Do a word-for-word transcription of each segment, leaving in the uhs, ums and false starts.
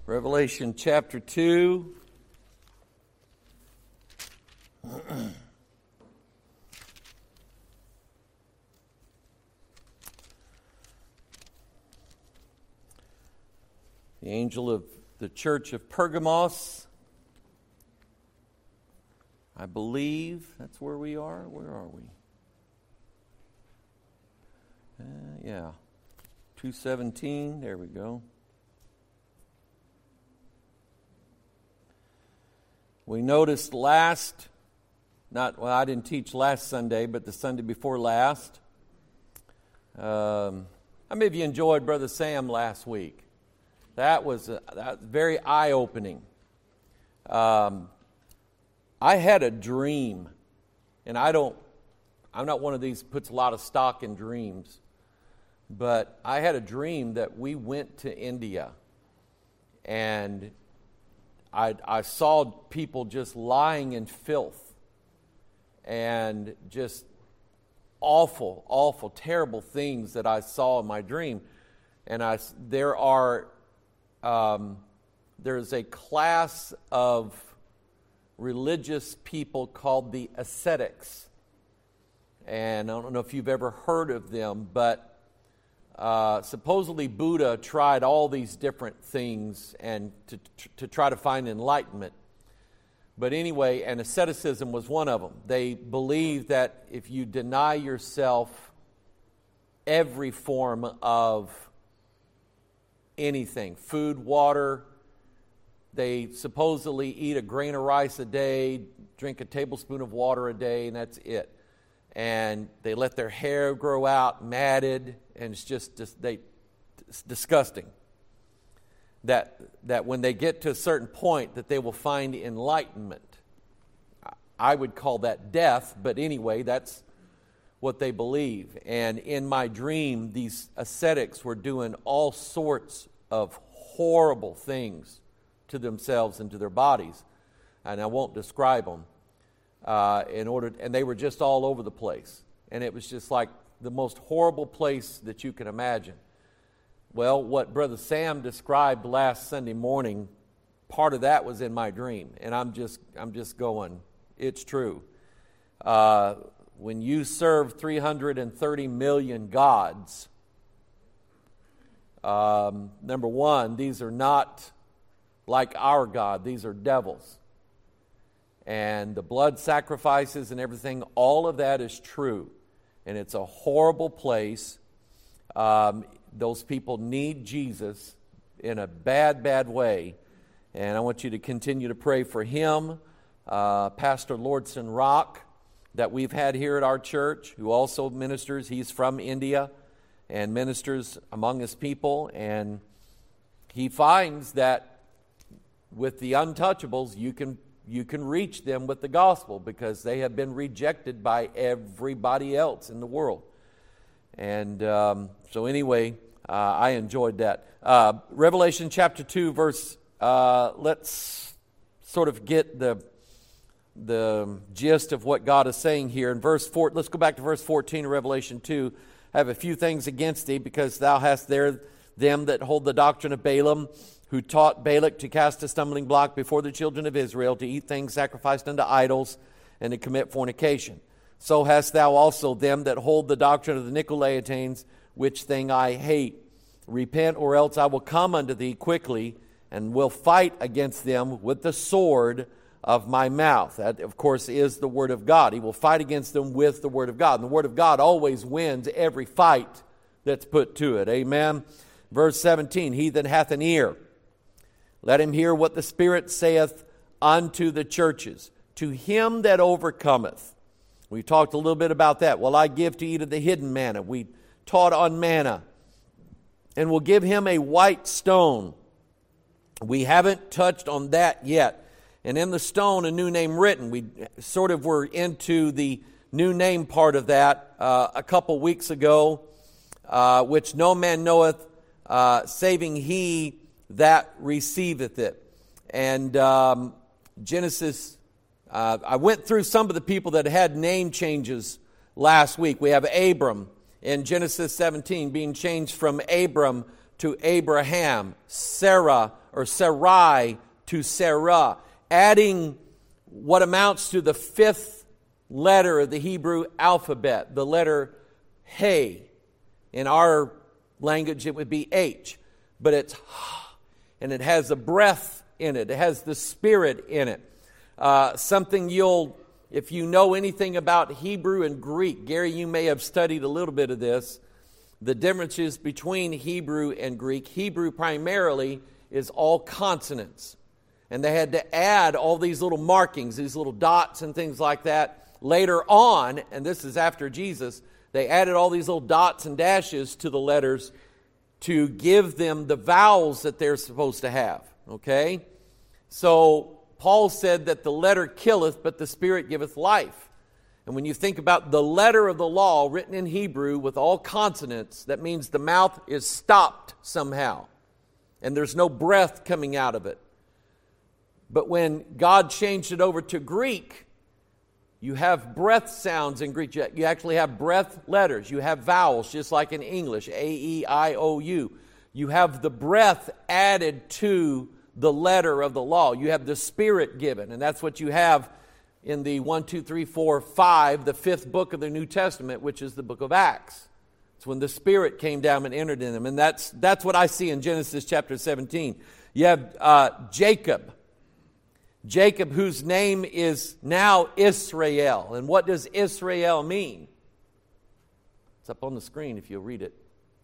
Revelation chapter two. The angel of the church of Pergamos. I believe that's where we are. Where are we? Uh, yeah. two seventeen. There we go. We noticed last, not well, I didn't teach last Sunday, but the Sunday before last. Um, how many of you enjoyed Brother Sam last week? That was, a, that was very eye-opening. Um, I had a dream, and I don't, I'm not one of these who puts a lot of stock in dreams, but I had a dream that we went to India, and I, I saw people just lying in filth and just awful, awful, terrible things that I saw in my dream. And I, there are, um, there's a class of religious people called the ascetics. And I don't know if you've ever heard of them, but Uh, supposedly Buddha tried all these different things and to, to try to find enlightenment. But anyway, and asceticism was one of them. They believed that if you deny yourself every form of anything, food, water, they supposedly eat a grain of rice a day, drink a tablespoon of water a day, and that's it. And they let their hair grow out matted, and it's just, just they, it's disgusting. That that when they get to a certain point, that they will find enlightenment. I would call that death, but anyway, that's what they believe. And in my dream, these ascetics were doing all sorts of horrible things to themselves and to their bodies, and I won't describe them. Uh, in order, and they were just all over the place, and it was just like the most horrible place that you can imagine. Well, what Brother Sam described last Sunday morning, part of that was in my dream, and I'm just, I'm just going, it's true. Uh, when you serve three hundred thirty million gods, um, number one, these are not like our God; these are devils. And the blood sacrifices and everything, all of that is true. And it's a horrible place. Um, those people need Jesus in a bad, bad way. And I want you to continue to pray for him, uh, Pastor Lordson Rock, that we've had here at our church, who also ministers. He's from India and ministers among his people. And he finds that with the untouchables, you can You can reach them with the gospel because they have been rejected by everybody else in the world. And um, so anyway, uh, I enjoyed that. Uh, Revelation chapter two, verse, uh, let's sort of get the the gist of what God is saying here. In verse four, let's go back to verse fourteen of Revelation two. I have a few things against thee, because thou hast there them that hold the doctrine of Balaam, who taught Balak to cast a stumbling block before the children of Israel, to eat things sacrificed unto idols, and to commit fornication. So hast thou also them that hold the doctrine of the Nicolaitanes, which thing I hate. Repent, or else I will come unto thee quickly, and will fight against them with the sword of my mouth. That, of course, is the word of God. He will fight against them with the word of God. And the word of God always wins every fight that's put to it. Amen. Verse seventeen, he that hath an ear, let him hear what the Spirit saith unto the churches. To him that overcometh. We talked a little bit about that. Will I give to eat of the hidden manna? We taught on manna. And will give him a white stone. We haven't touched on that yet. And in the stone, a new name written. We sort of were into the new name part of that uh, a couple weeks ago, uh, which no man knoweth, uh, saving he that receiveth it. And um, Genesis, uh, I went through some of the people that had name changes last week. We have Abram in Genesis seventeen being changed from Abram to Abraham. Sarah, or Sarai to Sarah, adding what amounts to the fifth letter of the Hebrew alphabet, the letter He. In our language, it would be H, but it's and it has a breath in it. It has the Spirit in it. Uh, something you'll, if you know anything about Hebrew and Greek, Gary, you may have studied a little bit of this, the differences between Hebrew and Greek. Hebrew primarily is all consonants. And they had to add all these little markings, these little dots and things like that. Later on, and this is after Jesus, they added all these little dots and dashes to the letters to give them the vowels that they're supposed to have. Okay? So Paul said that the letter killeth, but the Spirit giveth life. And when you think about the letter of the law written in Hebrew with all consonants, that means the mouth is stopped somehow. And there's no breath coming out of it. But when God changed it over to Greek, you have breath sounds in Greek. You actually have breath letters. You have vowels, just like in English, A E I O U. You have the breath added to the letter of the law. You have the Spirit given, and that's what you have in the one, two, three, four, five, the fifth book of the New Testament, which is the book of Acts. It's when the Spirit came down and entered in them, and that's that's what I see in Genesis chapter seventeen. You have uh, Jacob. Jacob, whose name is now Israel. And what does Israel mean? It's up on the screen if you'll read it.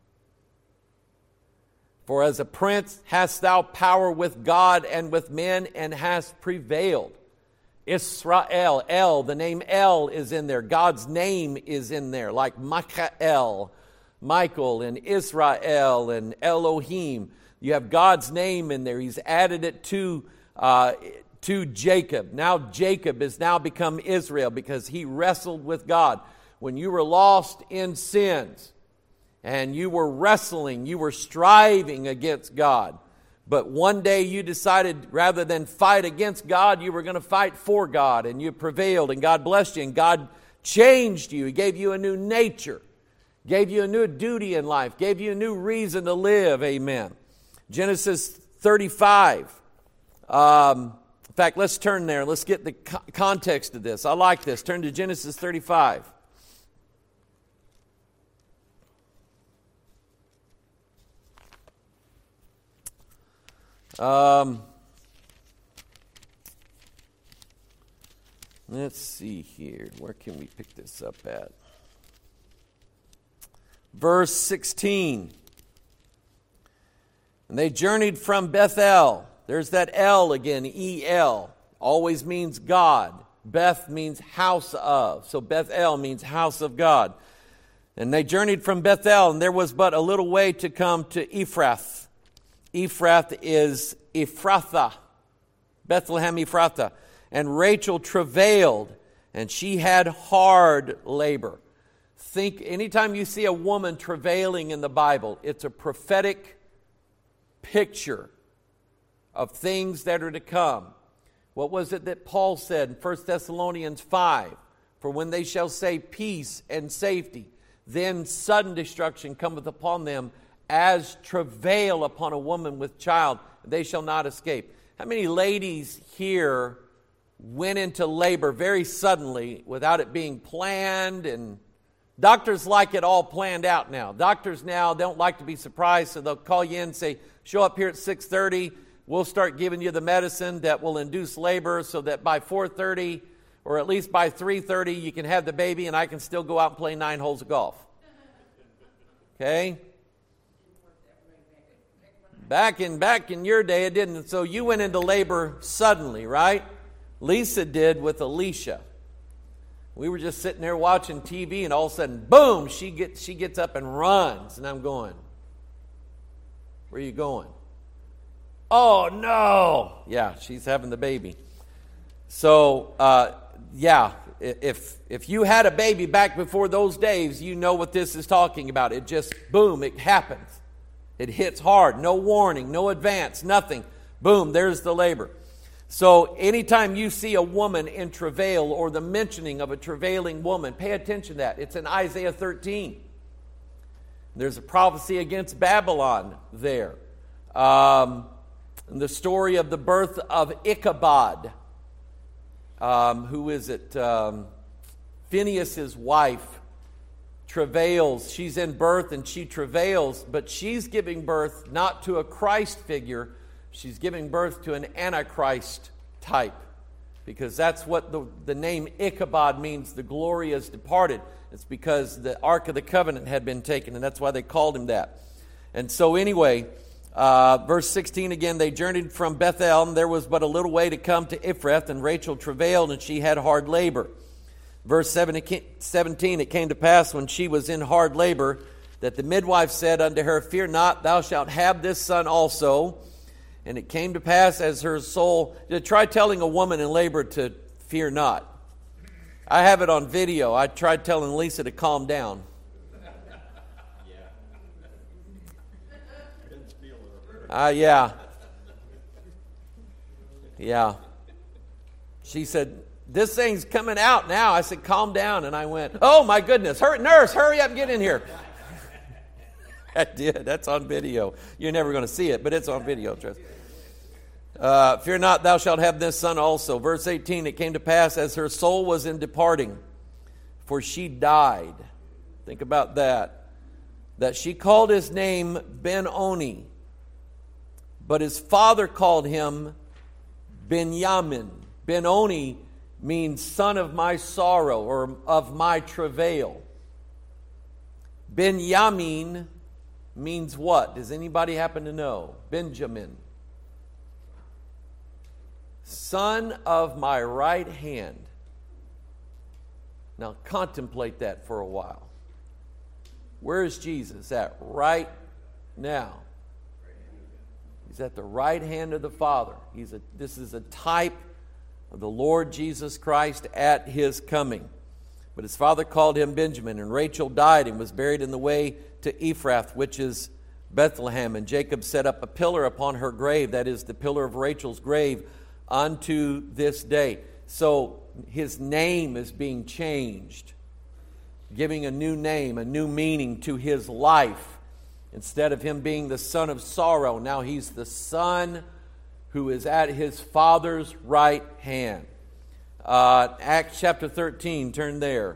For as a prince hast thou power with God and with men, and hast prevailed. Israel, El, the name El is in there. God's name is in there, like Michael, Michael, and Israel, and Elohim. You have God's name in there. He's added it to uh, to Jacob. Now Jacob has now become Israel because he wrestled with God. When you were lost in sins and you were wrestling, you were striving against God. But one day you decided rather than fight against God, you were going to fight for God, and you prevailed, and God blessed you, and God changed you. He gave you a new nature, gave you a new duty in life, gave you a new reason to live. Amen. Genesis thirty-five. Um, in fact, let's turn there. Let's get the co- context of this. I like this. Turn to Genesis thirty-five. Um, let's see here. Where can we pick this up at? Verse sixteen. And they journeyed from Bethel. There's that L again, E L. Always means God. Beth means house of. So Bethel means house of God. And they journeyed from Bethel, and there was but a little way to come to Ephrath. Ephrath is Ephrathah, Bethlehem Ephrathah. And Rachel travailed, and she had hard labor. Think, anytime you see a woman travailing in the Bible, it's a prophetic picture of things that are to come. What was it that Paul said in First Thessalonians five? For when they shall say peace and safety, then sudden destruction cometh upon them, as travail upon a woman with child, they shall not escape. How many ladies here went into labor very suddenly without it being planned? And doctors like it all planned out now. Doctors now don't like to be surprised, so they'll call you in and say, show up here at six thirty. We'll start giving you the medicine that will induce labor so that by four thirty or at least by three thirty you can have the baby and I can still go out and play nine holes of golf. Okay? Back in back in your day, it didn't. So you went into labor suddenly, right? Lisa did with Alicia. We were just sitting there watching T V, and all of a sudden, boom! She gets she gets up and runs, and I'm going, "Where are you going?" Oh no! Yeah, she's having the baby. So uh, yeah, if if you had a baby back before those days, you know what this is talking about. It just boom! It happens. It hits hard, no warning, no advance, nothing. Boom, there's the labor. So anytime you see a woman in travail or the mentioning of a travailing woman, pay attention to that. It's in Isaiah thirteen. There's a prophecy against Babylon there. Um, the story of the birth of Ichabod. Um, who is it? Um, Phinehas' wife travails. She's in birth and she travails, but she's giving birth not to a Christ figure. She's giving birth to an Antichrist type, because that's what the, the name Ichabod means. The glory is departed. It's because the Ark of the Covenant had been taken, and that's why they called him that. And so anyway, uh, verse sixteen again, they journeyed from Bethel, and there was but a little way to come to Ephrath, and Rachel travailed, and she had hard labor. Verse seventeen, it came to pass when she was in hard labor that the midwife said unto her, Fear not, thou shalt have this son also. And it came to pass as her soul... Try telling a woman in labor to fear not. I have it on video. I tried telling Lisa to calm down. Uh, yeah. Yeah. She said, this thing's coming out now. I said, calm down. And I went, oh my goodness. Hurry, nurse, hurry up and get in here. I did. That's on video. You're never going to see it, but it's on video. Trust. Uh, Fear not, thou shalt have this son also. Verse eighteen, it came to pass as her soul was in departing, for she died. Think about that. That she called his name Ben-Oni, but his father called him Benjamin. Ben-Oni means son of my sorrow or of my travail. Benjamin means what? Does anybody happen to know? Benjamin. Son of my right hand. Now contemplate that for a while. Where is Jesus at right now? He's at the right hand of the Father. He's a, this is a type of the Lord Jesus Christ at his coming. But his father called him Benjamin, and Rachel died and was buried in the way to Ephrath, which is Bethlehem. And Jacob set up a pillar upon her grave, that is the pillar of Rachel's grave, unto this day. So his name is being changed, giving a new name, a new meaning to his life. Instead of him being the son of sorrow, now he's the son who is at his father's right hand. Uh, Acts chapter thirteen, turn there.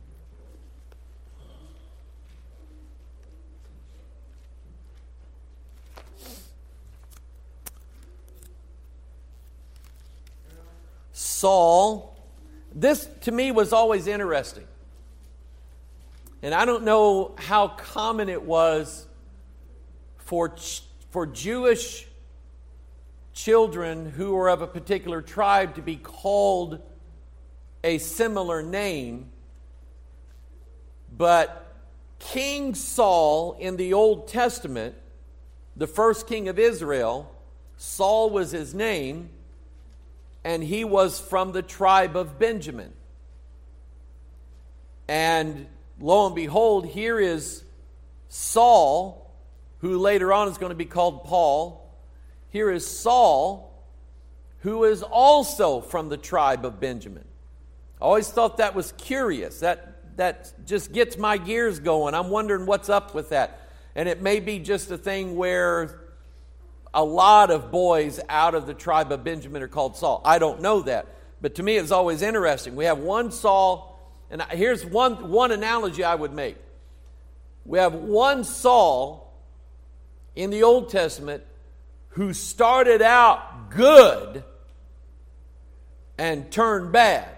Saul, this to me was always interesting. And I don't know how common it was for, for Jewish children who were of a particular tribe to be called a similar name. But King Saul in the Old Testament, the first king of Israel, Saul was his name, and he was from the tribe of Benjamin. And lo and behold, here is Saul, who later on is going to be called Paul. Here is Saul, who is also from the tribe of Benjamin. I always thought that was curious. That, that just gets my gears going. I'm wondering what's up with that. And it may be just a thing where a lot of boys out of the tribe of Benjamin are called Saul. I don't know that. But to me, it's always interesting. We have one Saul, and here's one, one analogy I would make. We have one Saul in the Old Testament who started out good and turned bad.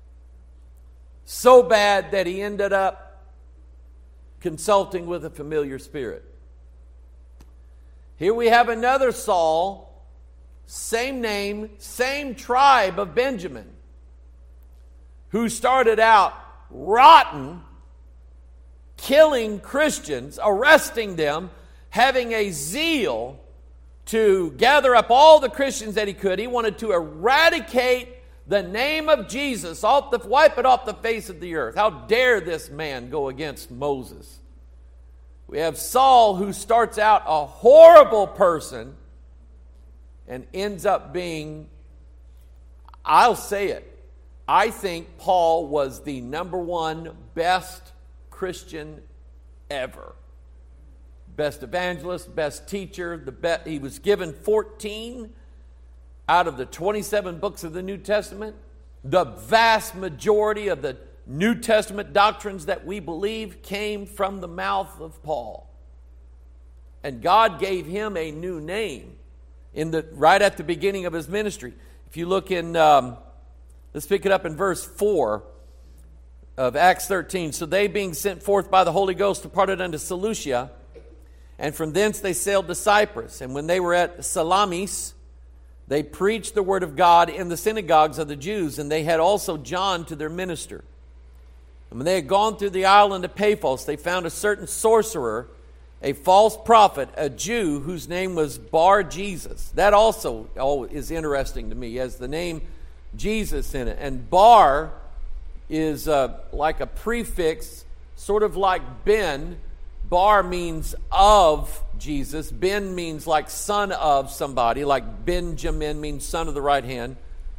So bad that he ended up consulting with a familiar spirit. Here we have another Saul, same name, same tribe of Benjamin, who started out rotten, killing Christians, arresting them, having a zeal to gather up all the Christians that he could. He wanted to eradicate the name of Jesus, off the, wipe it off the face of the earth. How dare this man go against Moses? We have Saul, who starts out a horrible person and ends up being, I'll say it, I think Paul was the number one best Christian ever. best evangelist, best teacher. The be- he was given fourteen out of the twenty-seven books of the New Testament. The vast majority of the New Testament doctrines that we believe came from the mouth of Paul. And God gave him a new name in the right at the beginning of his ministry. If you look in, um, let's pick it up in verse four of Acts thirteen. So they, being sent forth by the Holy Ghost, departed unto Seleucia, and from thence they sailed to Cyprus. And when they were at Salamis, they preached the word of God in the synagogues of the Jews, and they had also John to their minister. And when they had gone through the island of Paphos, they found a certain sorcerer, a false prophet, a Jew, whose name was Bar-Jesus. That also oh, is interesting to me. He has the name Jesus in it. And Bar is uh, like a prefix, sort of like Ben. Bar means of Jesus. Ben means like son of somebody, like Benjamin means son of the right hand.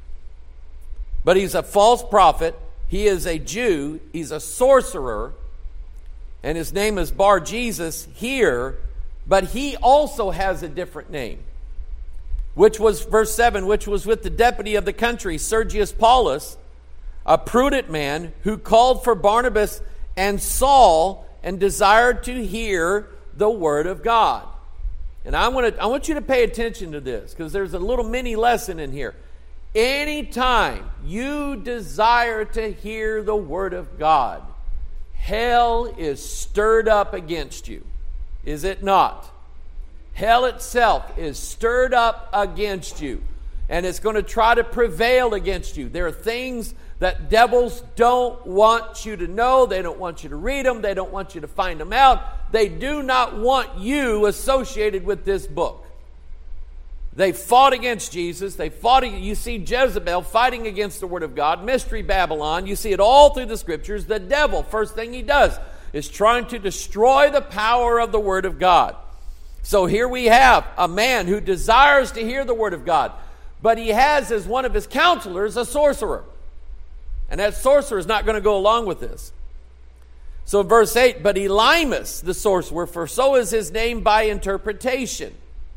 But he's a false prophet. He is a Jew. He's a sorcerer. And his name is Bar-Jesus here. But he also has a different name, which was, verse seven, which was with the deputy of the country, Sergius Paulus, a prudent man who called for Barnabas and Saul and desired to hear the word of God. And I want to, I want you to pay attention to this, because there's a little mini lesson in here. Anytime you desire to hear the word of God, hell is stirred up against you. Is it not? Hell itself is stirred up against you, and it's going to try to prevail against you. There are things that devils don't want you to know. They don't want you to read them. They don't want you to find them out. They do not want you associated with this book. They fought against Jesus. They fought. You see Jezebel fighting against the Word of God. Mystery Babylon. You see it all through the Scriptures. The devil, first thing he does, is trying to destroy the power of the Word of God. So here we have a man who desires to hear the Word of God, but he has as one of his counselors a sorcerer. And that sorcerer is not going to go along with this. So verse eight, but Elymas, the sorcerer, for so is his name by interpretation.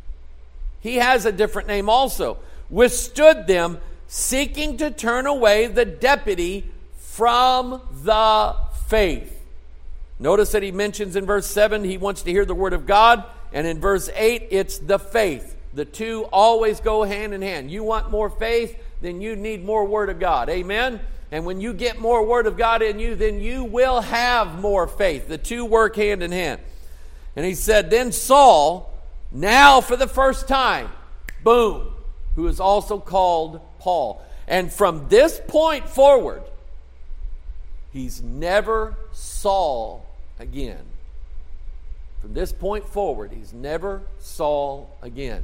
He has a different name also. Withstood them, seeking to turn away the deputy from the faith. Notice that he mentions in verse seven, he wants to hear the word of God. And in verse eight, it's the faith. The two always go hand in hand. You want more faith, then you need more word of God. Amen? And when you get more word of God in you, then you will have more faith. The two work hand in hand. And he said, then Saul, now for the first time, boom, who is also called Paul. And from this point forward, he's never Saul again. From this point forward, he's never Saul again.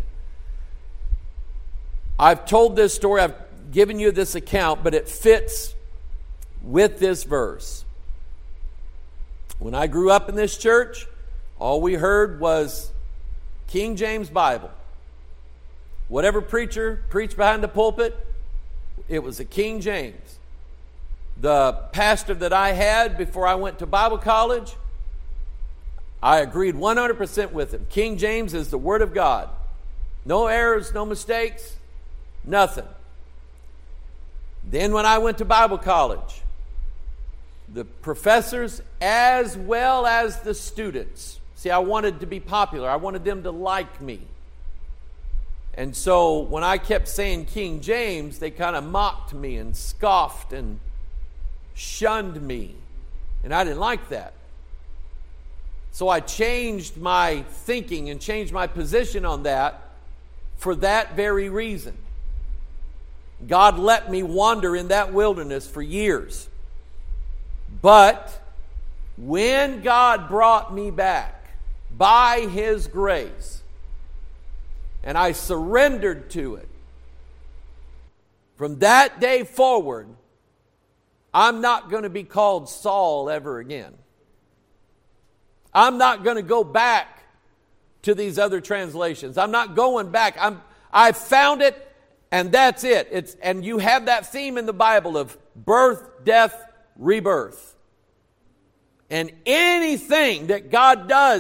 I've told this story, I've given you this account, but it fits with this verse. When I grew up in this church, all we heard was King James Bible. Whatever preacher preached behind the pulpit, it was a King James. The pastor that I had before I went to Bible college, I agreed one hundred percent with him. King James is the Word of God. No errors, no mistakes, nothing. Then when I went to Bible college, the professors as well as the students, see, I wanted to be popular. I wanted them to like me. And so when I kept saying King James, they kind of mocked me and scoffed and shunned me. And I didn't like that. So I changed my thinking and changed my position on that for that very reason. God let me wander in that wilderness for years. But when God brought me back by His grace, and I surrendered to it, from that day forward, I'm not going to be called Saul ever again. I'm not going to go back to these other translations. I'm not going back. I'm, I found it, and that's it. It's, and you have that theme in the Bible of birth, death, rebirth. And anything that God does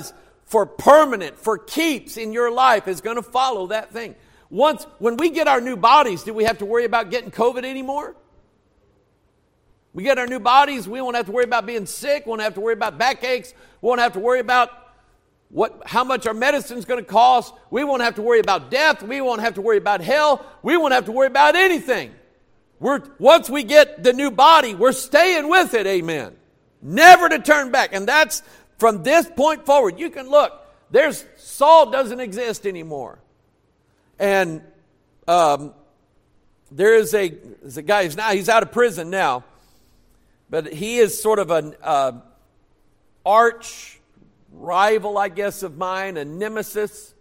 for permanent, for keeps in your life is going to follow that thing. Once, when we get our new bodies, do we have to worry about getting COVID anymore? We get our new bodies, we won't have to worry about being sick, we won't have to worry about backaches, we won't have to worry about what, how much our medicine's going to cost, we won't have to worry about death, we won't have to worry about hell, we won't have to worry about anything. We're, once we get the new body, we're staying with it, amen. Never to turn back. And that's from this point forward. You can look, there's Saul doesn't exist anymore. And um, there is a, there's a guy, he's, now, he's out of prison now, but he is sort of an uh, arch rival, I guess, of mine, a nemesis,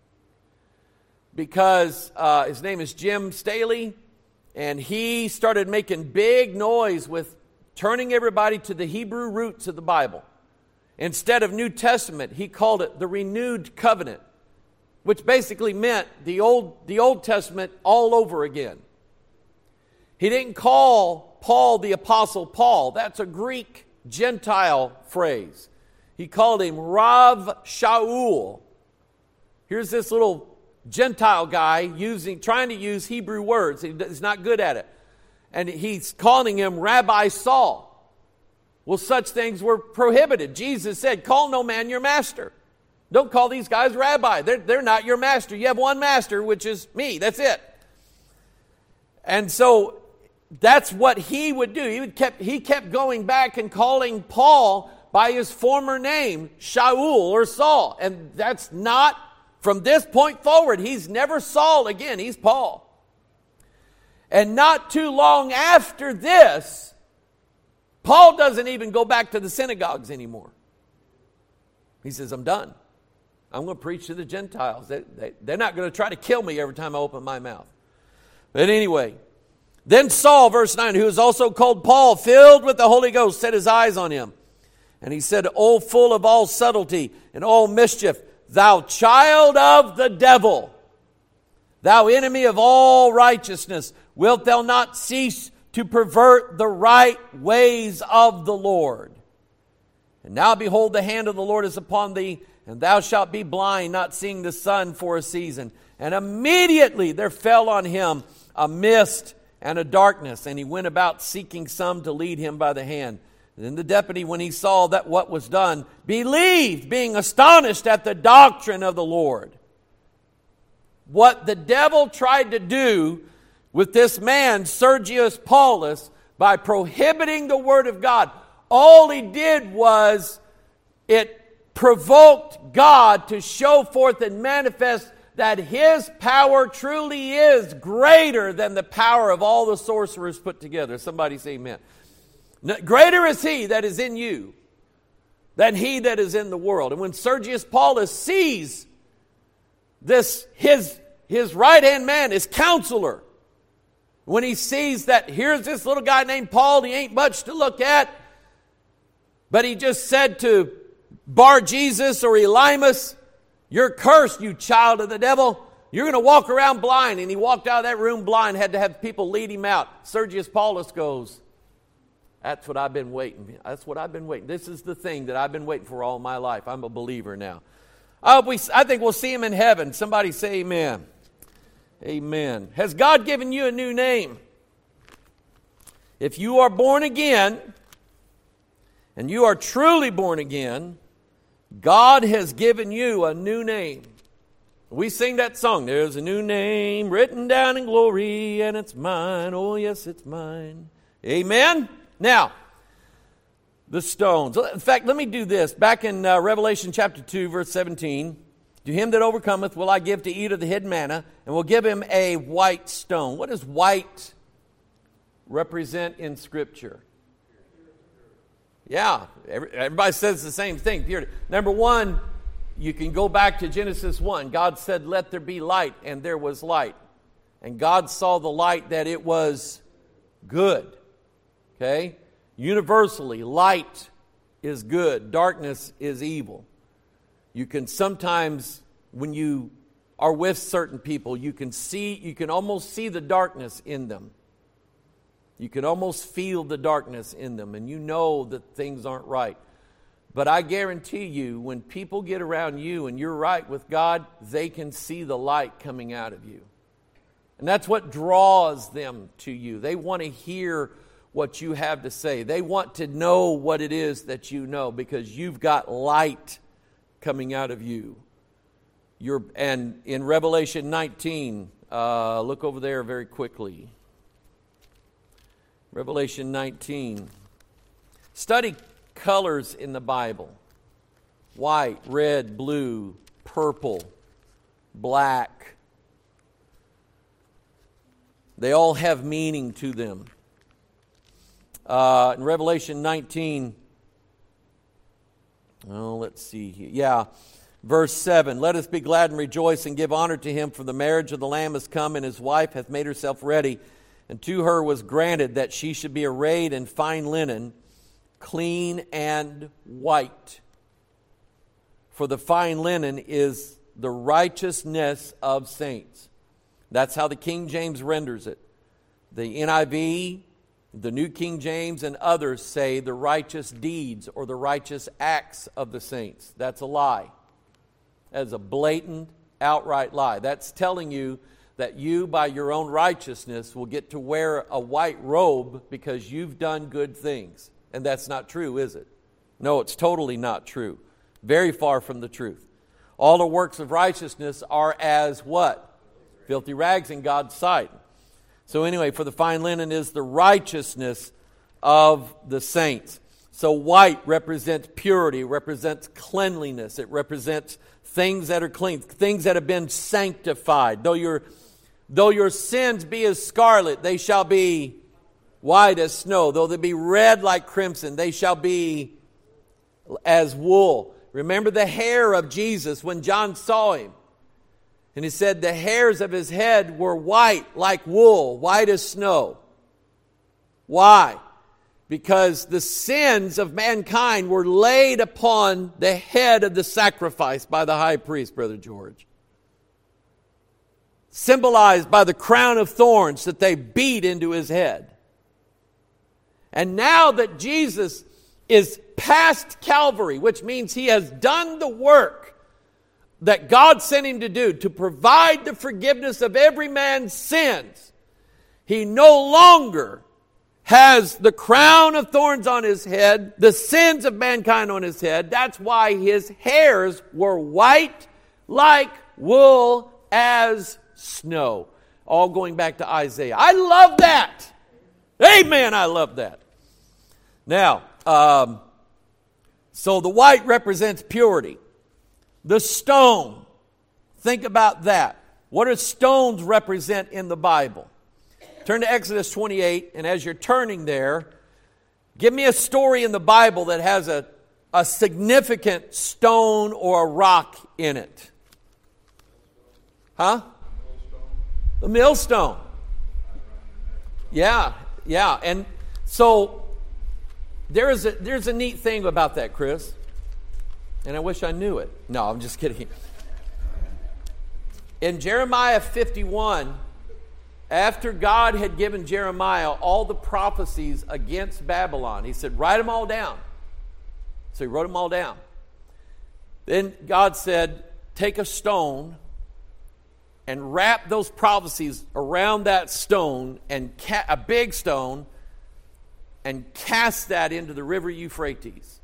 because uh, his name is Jim Staley, and he started making big noise with turning everybody to the Hebrew roots of the Bible. Instead of New Testament, he called it the renewed covenant, which basically meant the Old, the Old Testament all over again. He didn't call Paul the Apostle Paul. That's a Greek Gentile phrase. He called him Rav Shaul. Here's this little Gentile guy using, trying to use Hebrew words. He's not good at it. And he's calling him Rabbi Saul. Well, such things were prohibited. Jesus said, call no man your master. Don't call these guys rabbi. They're, they're not your master. You have one master, which is me. That's it. And so that's what he would do. He would kept, he kept going back and calling Paul by his former name, Shaul or Saul. And that's not, from this point forward, he's never Saul again. He's Paul. And not too long after this, Paul doesn't even go back to the synagogues anymore. He says, I'm done. I'm going to preach to the Gentiles. They, they, they're not going to try to kill me every time I open my mouth. But anyway, then Saul, verse nine, who is also called Paul, filled with the Holy Ghost, set his eyes on him. And he said, O full of all subtlety and all mischief, thou child of the devil, thou enemy of all righteousness, wilt thou not cease to pervert the right ways of the Lord? And now behold, the hand of the Lord is upon thee, and thou shalt be blind, not seeing the sun for a season. And immediately there fell on him a mist and a darkness, and he went about seeking some to lead him by the hand. Then the deputy, when he saw that what was done, believed, being astonished at the doctrine of the Lord. What the devil tried to do with this man, Sergius Paulus, by prohibiting the word of God, all he did was it provoked God to show forth and manifest that his power truly is greater than the power of all the sorcerers put together. Somebody say amen. Greater is he that is in you than he that is in the world. And when Sergius Paulus sees this, his, his right-hand man, his counselor, when he sees that here's this little guy named Paul, he ain't much to look at, but he just said to Bar Jesus or Elymas, you're cursed, you child of the devil. You're going to walk around blind. And he walked out of that room blind, had to have people lead him out. Sergius Paulus goes, that's what I've been waiting. That's what I've been waiting. This is the thing that I've been waiting for all my life. I'm a believer now. I, hope we, I think we'll see him in heaven. Somebody say amen. Amen. Has God given you a new name? If you are born again, and you are truly born again, God has given you a new name. We sing that song, there's a new name written down in glory, and it's mine. Oh, yes, it's mine. Amen? Now, the stones. In fact, let me do this. Back in uh, Revelation chapter two, verse seventeen, to him that overcometh will I give to eat of the hidden manna, and will give him a white stone. What does white represent in Scripture? Yeah, everybody says the same thing. Purity. Number one, you can go back to Genesis one. God said, let there be light, and there was light. And God saw the light that it was good. Okay? Universally, light is good. Darkness is evil. You can sometimes, when you are with certain people, you can see, you can almost see the darkness in them. You can almost feel the darkness in them, and you know that things aren't right. But I guarantee you, when people get around you and you're right with God, they can see the light coming out of you. And that's what draws them to you. They want to hear what you have to say. They want to know what it is that you know, because you've got light coming out of you. You're, and in Revelation nineteen, uh, look over there very quickly. Revelation nineteen. Study colors in the Bible. White, red, blue, purple, black. They all have meaning to them. Uh, in Revelation nineteen, oh, let's see here. Yeah, verse seven. Let us be glad and rejoice and give honor to him, for the marriage of the Lamb is come, and his wife hath made herself ready. And to her was granted that she should be arrayed in fine linen, clean and white. For the fine linen is the righteousness of saints. That's how the King James renders it. The N I V, the New King James, and others say the righteous deeds or the righteous acts of the saints. That's a lie. That is a blatant, outright lie. That's telling you that you, by your own righteousness, will get to wear a white robe because you've done good things. And that's not true, is it? No, it's totally not true. Very far from the truth. All the works of righteousness are as what? Filthy rags in God's sight. So anyway, for the fine linen is the righteousness of the saints. So white represents purity, represents cleanliness. It represents things that are clean, things that have been sanctified. Though your, though your sins be as scarlet, they shall be white as snow. Though they be red like crimson, they shall be as wool. Remember the hair of Jesus when John saw him. And he said the hairs of his head were white like wool, white as snow. Why? Because the sins of mankind were laid upon the head of the sacrifice by the high priest, Brother George. Symbolized by the crown of thorns that they beat into his head. And now that Jesus is past Calvary, which means he has done the work that God sent him to do, to provide the forgiveness of every man's sins, he no longer has the crown of thorns on his head, the sins of mankind on his head. That's why his hairs were white like wool as snow. All going back to Isaiah. I love that. Amen, I love that. Now, um, so the white represents purity. The stone, think about that. What do stones represent in the Bible? Turn to Exodus twenty-eight, and as you're turning there, give me a story in the Bible that has a, a significant stone or a rock in it. Huh? The millstone. Yeah, yeah. And so there is a, there's a neat thing about that, Chris. And I wish I knew it. No, I'm just kidding. In Jeremiah fifty-one, after God had given Jeremiah all the prophecies against Babylon, he said, write them all down. So he wrote them all down. Then God said, take a stone and wrap those prophecies around that stone, and ca- a big stone, and cast that into the river Euphrates.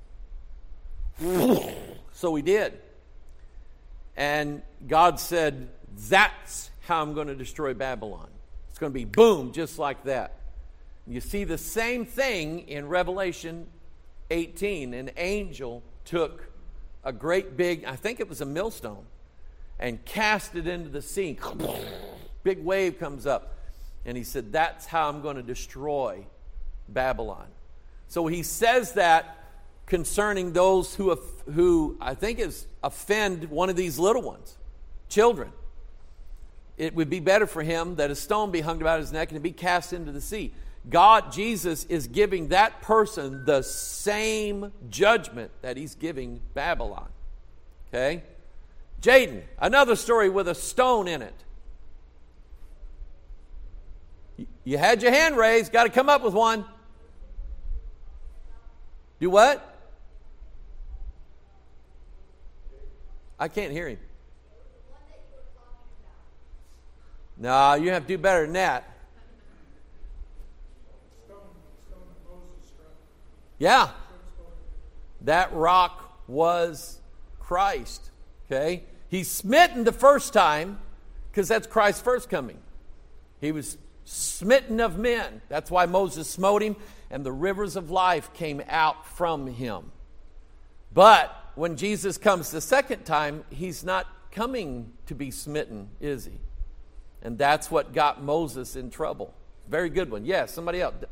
So he did. And God said, that's how I'm going to destroy Babylon. It's going to be boom, just like that. You see the same thing in Revelation eighteen. An angel took a great big, I think it was a millstone, and cast it into the sea. Big wave comes up. And he said, that's how I'm going to destroy Babylon. So he says that concerning those who, who I think is offend one of these little ones, children. It would be better for him that a stone be hung about his neck and to be cast into the sea. God, Jesus, is giving that person the same judgment that he's giving Babylon. Okay? Jaden, another story with a stone in it. You had your hand raised, got to come up with one. Do what? I can't hear him. No, you have to do better than that. Yeah. That rock was Christ. Okay? He's smitten the first time because that's Christ's first coming. He was smitten of men. That's why Moses smote him, and the rivers of life came out from him. But when Jesus comes the second time, he's not coming to be smitten, is he? And that's what got Moses in trouble. Very good one. Yes, somebody else.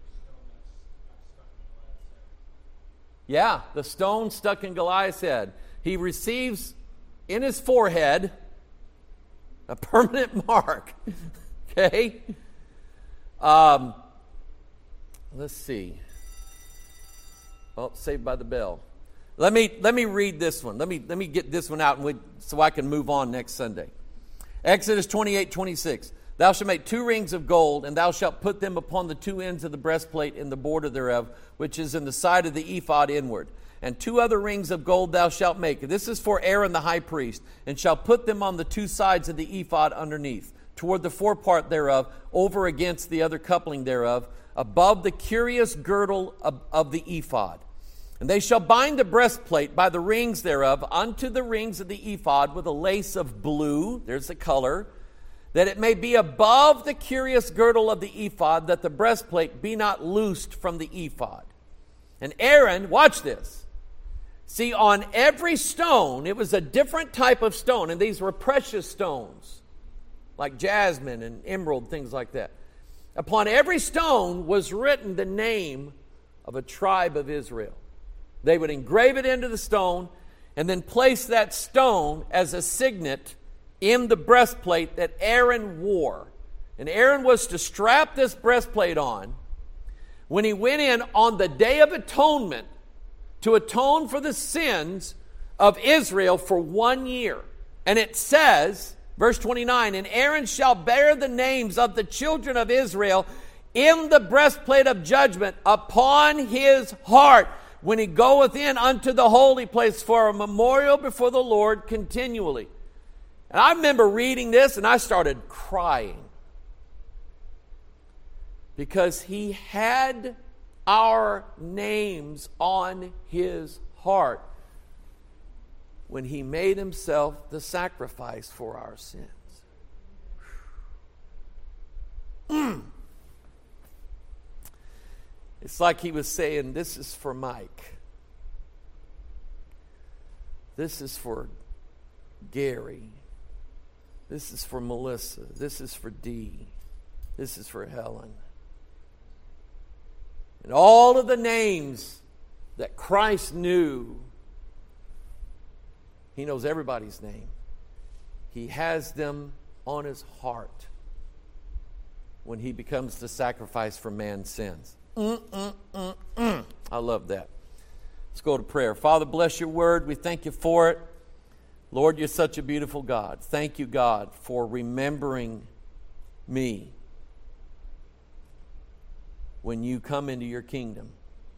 Yeah, the stone stuck in Goliath's head. He receives in his forehead a permanent mark. Okay? Um, let's see. Oh, Saved by the Bell. Let me let me read this one. Let me let me get this one out and we, so I can move on next Sunday. Exodus twenty-eight twenty-six. Thou shalt make two rings of gold, and thou shalt put them upon the two ends of the breastplate in the border thereof, which is in the side of the ephod inward. And two other rings of gold thou shalt make. This is for Aaron the high priest, and shalt put them on the two sides of the ephod underneath, toward the forepart thereof, over against the other coupling thereof, above the curious girdle of, of the ephod. And they shall bind the breastplate by the rings thereof unto the rings of the ephod with a lace of blue, there's the color, that it may be above the curious girdle of the ephod, that the breastplate be not loosed from the ephod. And Aaron, watch this. See, on every stone, it was a different type of stone, and these were precious stones, like jasmine and emerald, things like that. Upon every stone was written the name of a tribe of Israel. They would engrave it into the stone and then place that stone as a signet in the breastplate that Aaron wore. And Aaron was to strap this breastplate on when he went in on the Day of Atonement to atone for the sins of Israel for one year. And it says, verse twenty-nine, and Aaron shall bear the names of the children of Israel in the breastplate of judgment upon his heart, when he goeth in unto the holy place for a memorial before the Lord continually. And I remember reading this and I started crying. Because he had our names on his heart when he made himself the sacrifice for our sins. Mm. It's like he was saying, this is for Mike. This is for Gary. This is for Melissa. This is for Dee. This is for Helen. And all of the names that Christ knew, he knows everybody's name. He has them on his heart when he becomes the sacrifice for man's sins. Mm, mm, mm, mm. I love that. Let's go to prayer. Father, bless your word. We thank you for it. Lord, you're such a beautiful God. Thank you, God, for remembering me when you come into your kingdom.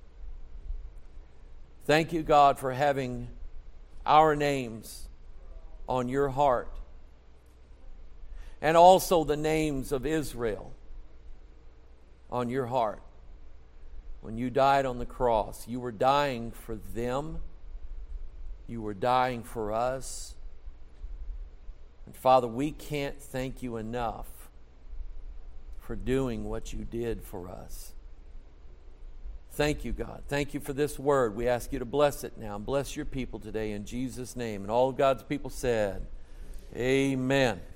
Thank you, God, for having our names on your heart and also the names of Israel on your heart. When you died on the cross, you were dying for them. You were dying for us. And Father, we can't thank you enough for doing what you did for us. Thank you, God. Thank you for this word. We ask you to bless it now. Bless your people today in Jesus' name. And all God's people said, amen.